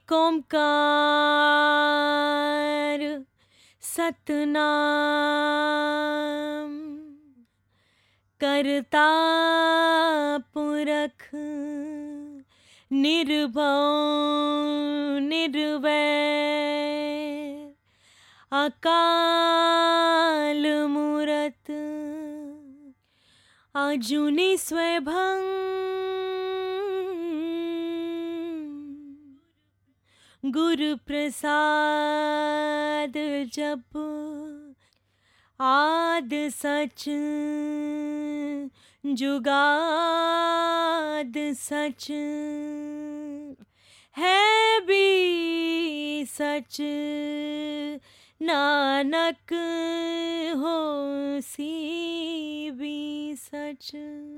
एक ओंकार सतनाम करता पुरख निर्भव निर्वैर अकाल मूरत अजूनी स्वयं गुरु प्रसाद जप आद सच जुगाद सच है भी सच नानक होसी भी सच।